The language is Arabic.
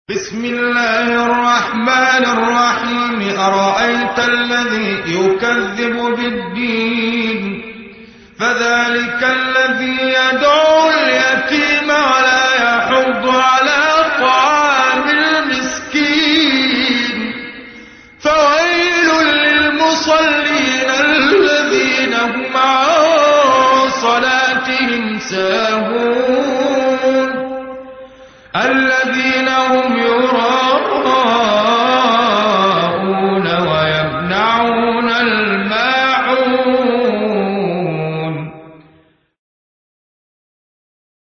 بسم الله الرحمن الرحيم أرأيت الذي يكذب بالدين فذلك الذي يدعو اليتيم ولا يحض على طعام المسكين فويل للمصلين الذين هم عن صلاتهم ساهون الذين هم يراءون